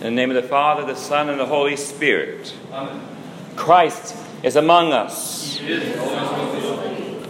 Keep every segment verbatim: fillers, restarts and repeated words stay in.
In the name of the Father, the Son, and the Holy Spirit. Amen. Christ is among us. He is.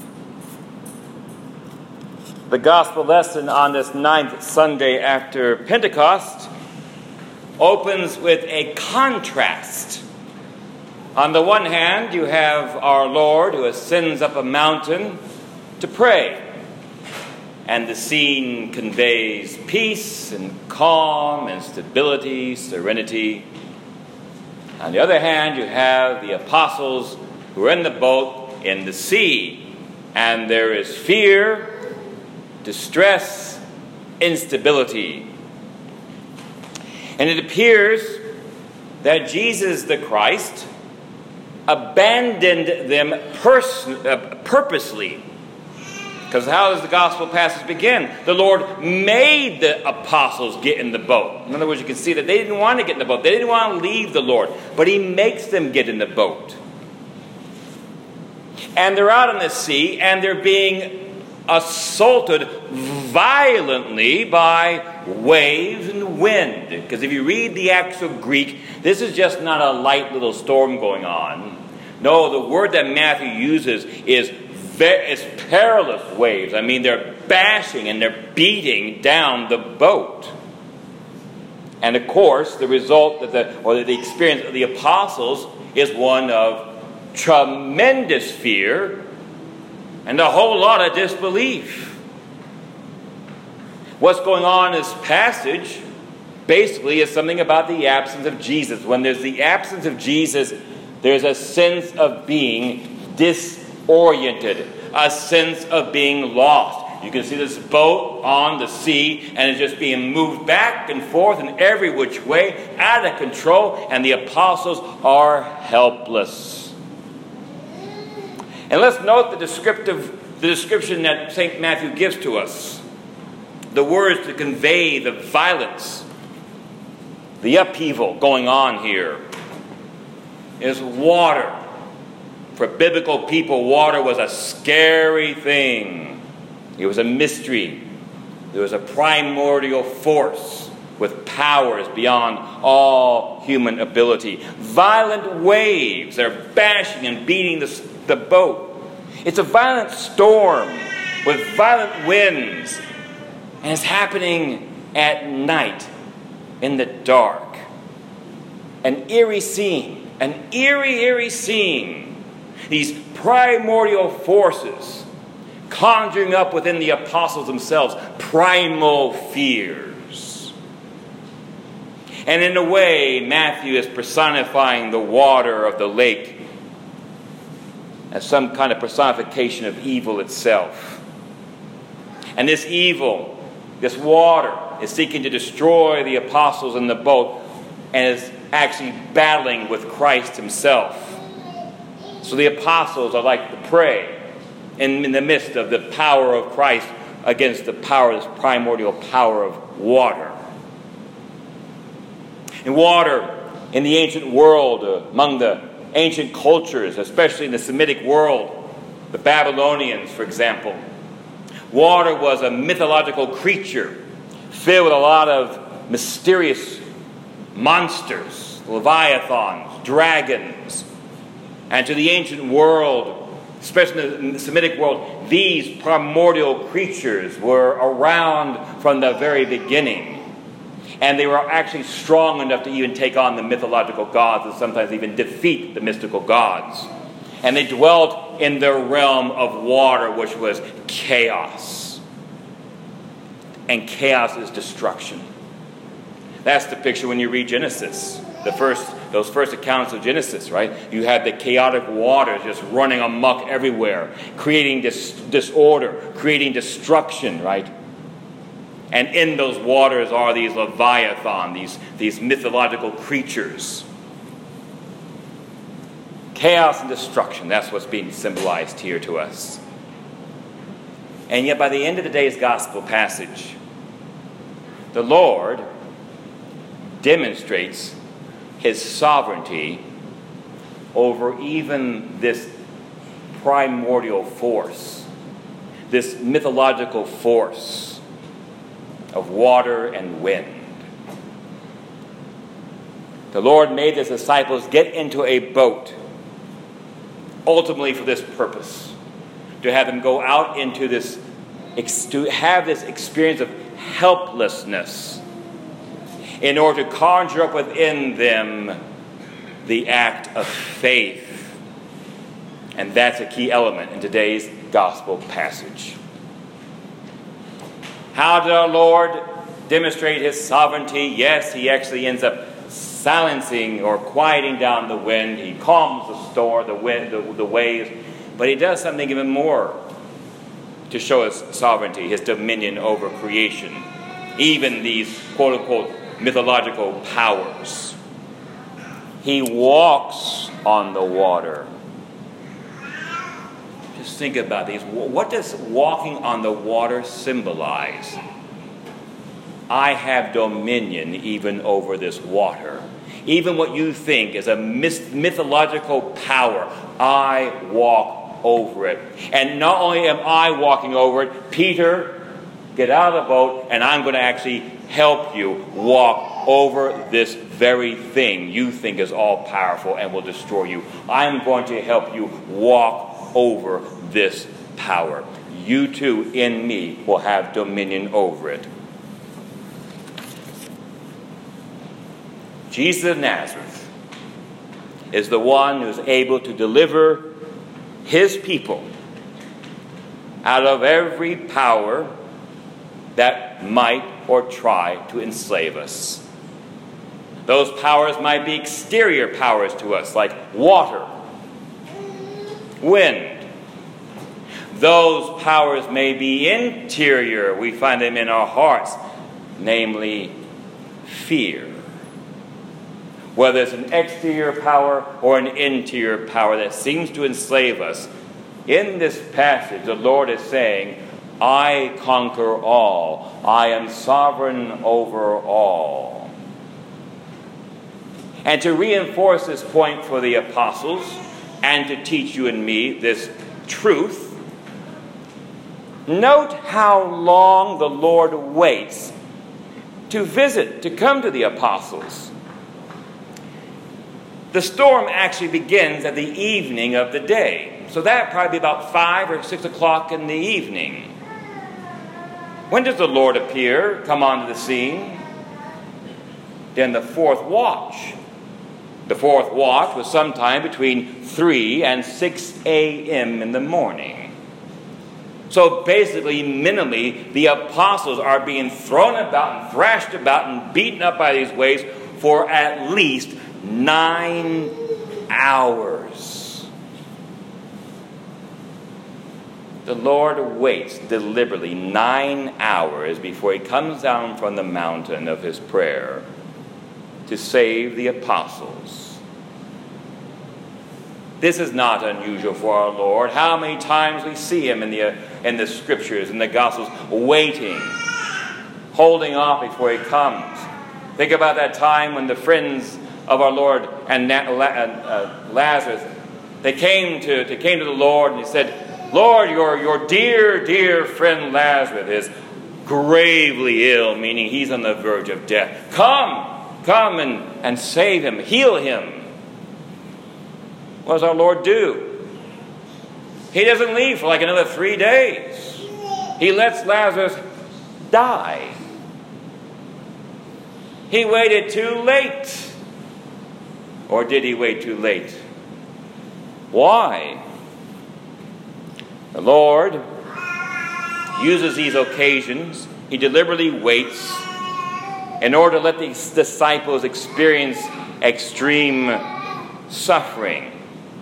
The gospel lesson on this ninth Sunday after Pentecost opens with a contrast. On the one hand, you have our Lord who ascends up a mountain to pray. And the scene conveys peace and calm and stability, serenity. On the other hand, you have the apostles who are in the boat in the sea. And there is fear, distress, instability. And it appears that Jesus the Christ abandoned them pers- uh, purposely. Because how does the gospel passage begin? The Lord made the apostles get in the boat. In other words, you can see that they didn't want to get in the boat. They didn't want to leave the Lord. But He makes them get in the boat. And they're out on the sea, and they're being assaulted violently by waves and wind. Because if you read the actual Greek, this is just not a light little storm going on. No, the word that Matthew uses is It's perilous waves. I mean, they're bashing and they're beating down the boat. And of course, the result of the, or the experience of the apostles is one of tremendous fear and a whole lot of disbelief. What's going on in this passage basically is something about the absence of Jesus. When there's the absence of Jesus, there's a sense of being disoriented. Oriented, a sense of being lost. You can see this boat on the sea, and it's just being moved back and forth in every which way, out of control, and the apostles are helpless. And let's note the descriptive, the description that Saint Matthew gives to us. The words to convey the violence, the upheaval going on here is water. For biblical people, water was a scary thing. It was a mystery. There was a primordial force with powers beyond all human ability. Violent waves that are bashing and beating the, the boat. It's a violent storm with violent winds. And it's happening at night in the dark. An eerie scene. An eerie, eerie scene. These primordial forces conjuring up within the apostles themselves primal fears. And in a way, Matthew is personifying the water of the lake as some kind of personification of evil itself. And this evil, this water, is seeking to destroy the apostles in the boat and is actually battling with Christ himself. So the apostles are like the prey in, in the midst of the power of Christ against the power, this primordial power of water. And water in the ancient world, uh, among the ancient cultures, especially in the Semitic world, the Babylonians, for example, water was a mythological creature filled with a lot of mysterious monsters, leviathans, dragons. And to the ancient world, especially in the Semitic world, these primordial creatures were around from the very beginning. And they were actually strong enough to even take on the mythological gods and sometimes even defeat the mystical gods. And they dwelt in the realm of water, which was chaos. And chaos is destruction. That's the picture when you read Genesis. The first, those first accounts of Genesis, right? You had the chaotic waters just running amok everywhere, creating dis- disorder, creating destruction, right? And in those waters are these leviathan, these, these mythological creatures. Chaos and destruction, that's what's being symbolized here to us. And yet by the end of the day's gospel passage, the Lord demonstrates His sovereignty over even this primordial force, this mythological force of water and wind. The Lord made his disciples get into a boat, ultimately for this purpose, to have them go out into this, to have this experience of helplessness, in order to conjure up within them the act of faith. And that's a key element in today's gospel passage. How did our Lord demonstrate his sovereignty? Yes, he actually ends up silencing or quieting down the wind. He calms the storm, the wind, the, the waves. But he does something even more to show his sovereignty, his dominion over creation, even these quote-unquote mythological powers. He walks on the water. Just think about these. What does walking on the water symbolize? I have dominion even over this water. Even what you think is a myth- mythological power, I walk over it. And not only am I walking over it, Peter, get out of the boat, and I'm going to actually help you walk over this very thing you think is all powerful and will destroy you. I'm going to help you walk over this power. You too, in me, will have dominion over it. Jesus of Nazareth is the one who is able to deliver his people out of every power that might or try to enslave us. Those powers might be exterior powers to us, like water, wind. Those powers may be interior. We find them in our hearts, namely fear. Whether it's an exterior power or an interior power that seems to enslave us. In this passage, the Lord is saying, I conquer all. I am sovereign over all. And to reinforce this point for the apostles and to teach you and me this truth, note how long the Lord waits to visit, to come to the apostles. The storm actually begins at the evening of the day. So that probably be about five or six o'clock in the evening. When does the Lord appear, come onto the scene? Then the fourth watch. The fourth watch was sometime between three and six a.m. in the morning. So basically, minimally, the apostles are being thrown about and thrashed about and beaten up by these waves for at least nine hours. The Lord waits deliberately nine hours before he comes down from the mountain of his prayer to save the apostles. This is not unusual for our Lord. How many times we see him in the, in the scriptures, in the Gospels, waiting, holding off before he comes. Think about that time when the friends of our Lord and Lazarus, they came to, they came to the Lord and he said, Lord, your, your dear, dear friend Lazarus is gravely ill, meaning he's on the verge of death. Come, come and, and save him, heal him. What does our Lord do? He doesn't leave for like another three days. He lets Lazarus die. He waited too late. Or did he wait too late? Why? The Lord uses these occasions. He deliberately waits in order to let the disciples experience extreme suffering.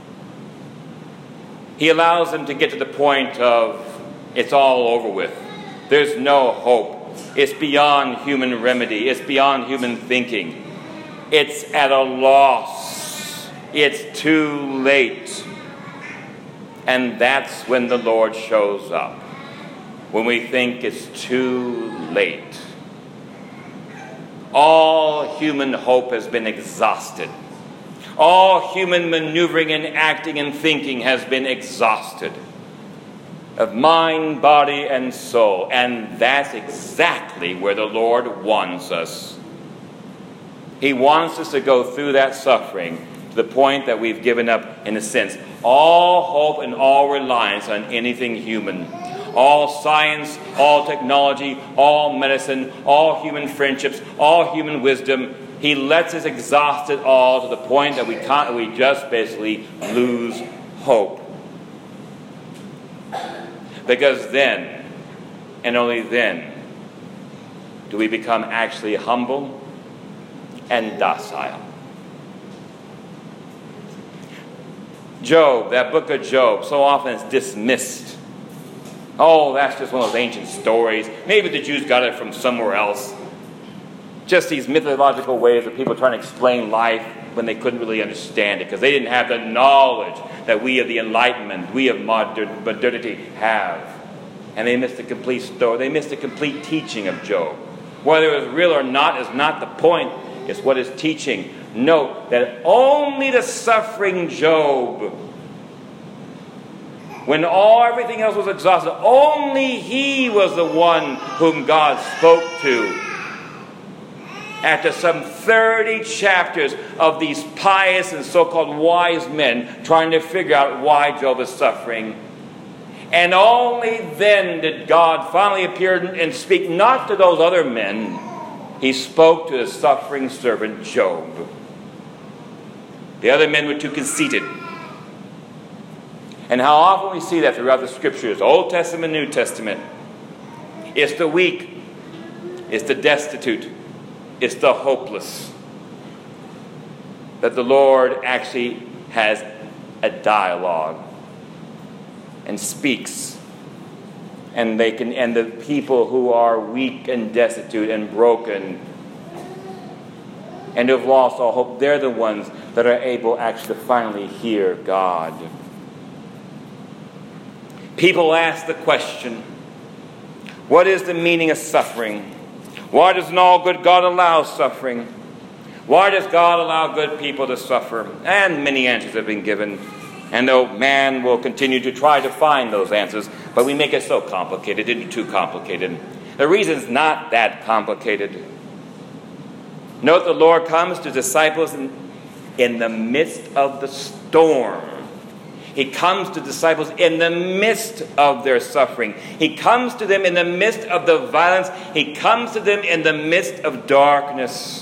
He allows them to get to the point of it's all over with. There's no hope. It's beyond human remedy. It's beyond human thinking. It's at a loss. It's too late. And that's when the Lord shows up. When we think it's too late. All human hope has been exhausted. All human maneuvering and acting and thinking has been exhausted. Of mind, body, and soul. And that's exactly where the Lord wants us. He wants us to go through that suffering to the point that we've given up, in a sense, all hope and all reliance on anything human. All science, all technology, all medicine, all human friendships, all human wisdom. He lets us exhaust it all to the point that we can't, we just basically lose hope. Because then, and only then, do we become actually humble and docile. Job, that book of Job, so often is dismissed. Oh, that's just one of those ancient stories. Maybe the Jews got it from somewhere else. Just these mythological ways of people trying to explain life when they couldn't really understand it because they didn't have the knowledge that we of the Enlightenment, we of modern modernity have. And they missed the complete story. They missed the complete teaching of Job. Whether it was real or not is not the point. It's what it's teaching. Note that only the suffering Job, when all everything else was exhausted, only he was the one whom God spoke to. After some thirty chapters of these pious and so-called wise men trying to figure out why Job is suffering. And only then did God finally appear and speak not to those other men. He spoke to the suffering servant Job. The other men were too conceited. And how often we see that throughout the Scriptures, Old Testament, New Testament. It's the weak. It's the destitute. It's the hopeless. That the Lord actually has a dialogue and speaks. And they can, and the people who are weak and destitute and broken and have lost all hope, they're the ones that are able actually to finally hear God. People ask the question, what is the meaning of suffering? Why does an all-good God allow suffering? Why does God allow good people to suffer? And many answers have been given. And though man will continue to try to find those answers, but we make it so complicated, it's too complicated. The reason's not that complicated. Note the Lord comes to disciples in, in the midst of the storm. He comes to disciples in the midst of their suffering. He comes to them in the midst of the violence. He comes to them in the midst of darkness.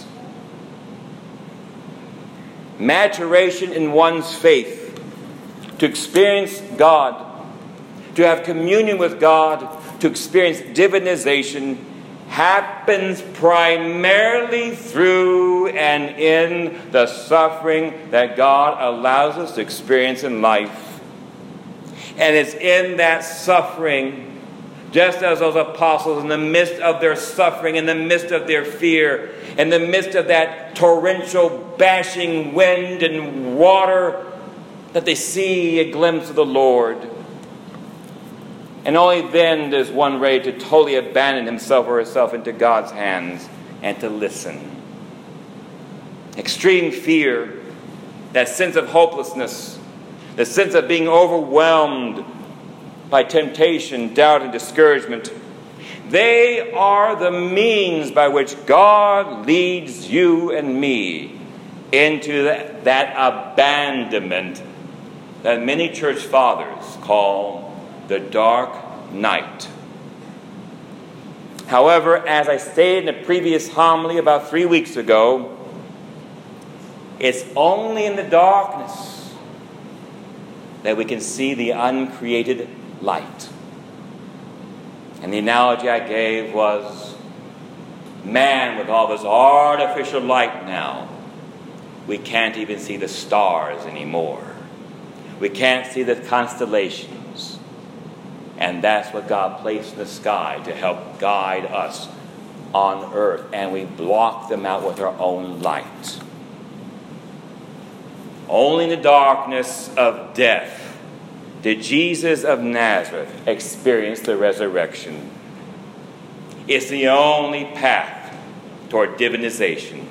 Maturation in one's faith, to experience God, to have communion with God, to experience divinization, happens primarily through and in the suffering that God allows us to experience in life. And it's in that suffering, just as those apostles, in the midst of their suffering, in the midst of their fear, in the midst of that torrential bashing wind and water, that they see a glimpse of the Lord. And only then does one ready to totally abandon himself or herself into God's hands and to listen. Extreme fear, that sense of hopelessness, the sense of being overwhelmed by temptation, doubt, and discouragement, they are the means by which God leads you and me into that, that abandonment that many church fathers call the dark night. However, as I stated in a previous homily about three weeks ago, it's only in the darkness that we can see the uncreated light. And the analogy I gave was man with all this artificial light now. We can't even see the stars anymore. We can't see the constellations. And that's what God placed in the sky to help guide us on earth. And we block them out with our own light. Only in the darkness of death did Jesus of Nazareth experience the resurrection. It's the only path toward divinization.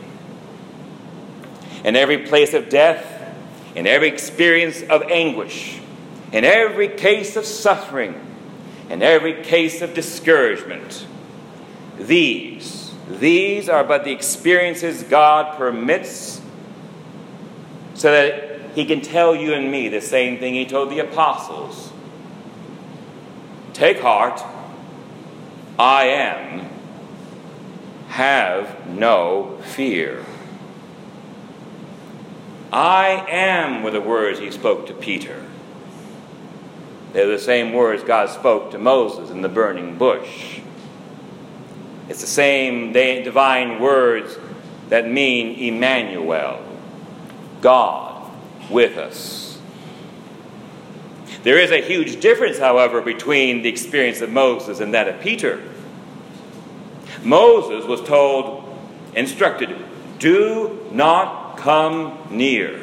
In every place of death, in every experience of anguish, in every case of suffering, in every case of discouragement, these These are but the experiences God permits so that he can tell you and me the same thing he told the apostles. Take heart, I am, have no fear. I am were the words he spoke to Peter. They're the same words God spoke to Moses in the burning bush. It's the same divine words that mean Emmanuel, God with us. There is a huge difference, however, between the experience of Moses and that of Peter. Moses was told, instructed, do not come near.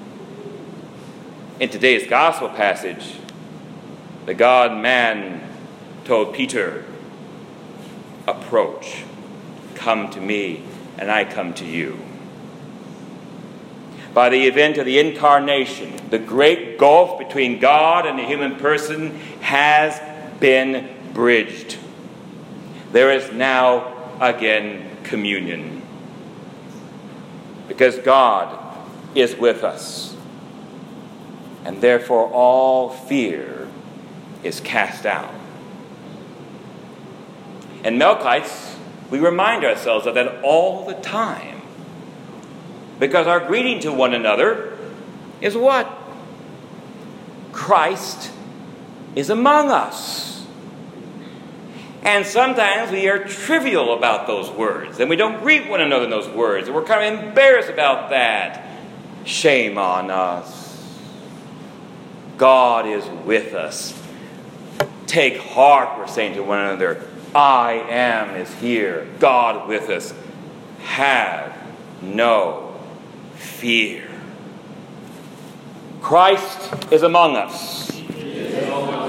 In today's gospel passage, the God-man told Peter, approach, come to me, and I come to you. By the event of the incarnation, the great gulf between God and the human person has been bridged. There is now again communion. Because God is with us, and therefore all fear is cast out. And Melkites, we remind ourselves of that all the time. Because our greeting to one another is what? Christ is among us. And sometimes we are trivial about those words, and we don't greet one another in those words, and we're kind of embarrassed about that. Shame on us. God is with us. Take heart, we're saying to one another. I am is here. God with us. Have no fear. Christ is among us.